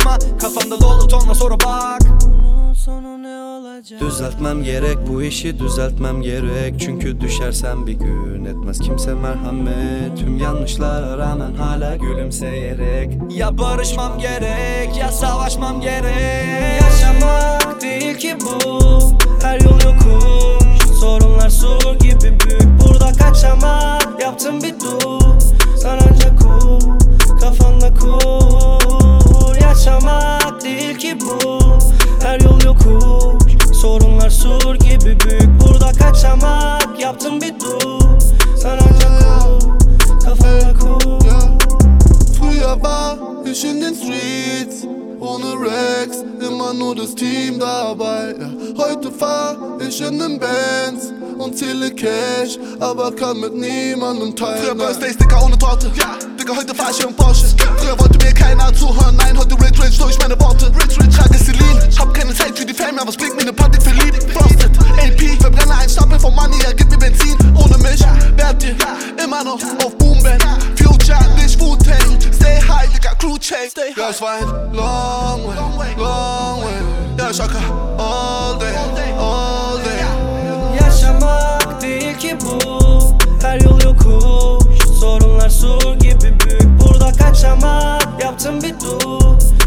ama kafamda dolu tonla soru bak. Sonu ne olacak? Düzeltmem gerek, bu işi düzeltmem gerek. Çünkü düşersem bir gün etmez kimse merhamet. Tüm yanlışlara rağmen hala gülümseyerek. Ya barışmam gerek ya savaşmam gerek. Yaşamak değil ki bu, her yol yokuş. Sorunlar sur gibi büyük, burada kaçamak. Yaptım bir dur, sen ancak kur, kafanda kur. Yaşamak değil ki bu, her yol yokuş. Sorunlar sur gibi büyük, burada kaçamak. Yaptım bir dur, sen ancak kur, kafanda kur. Früher war ich in den Streets, ohne Rex, immer nur das Team dabei. Ja, heute fahr ich in den Bands und zähle Cash, aber kann mit niemandem teilen. Früher Birthdays, Digga, ohne Torte. Ja, Digga, heute fahr ich im Porsche. Früher wollte mir keiner zuhören, nein, heute Rich durch meine Worte. Rich, trage Celine, hab keine Zeit für die Fame, aber es blinkt mir ne Party verliebt. Frosted, AP, verbrenne ein Stapel von Money, ja, gib mir Benzin. Ohne mich wärt ihr immer noch auf Boomband. Future, nicht Wu-Tang, stay high, Digga, Crew Chase. Ja, es war ein long way, long way. Ja, ich rocker all day, all day. Yaşamak değil ki bu, her yol yokuş. Sorunlar sur gibi büyük, burada kaçamak. Yaptım bir dur,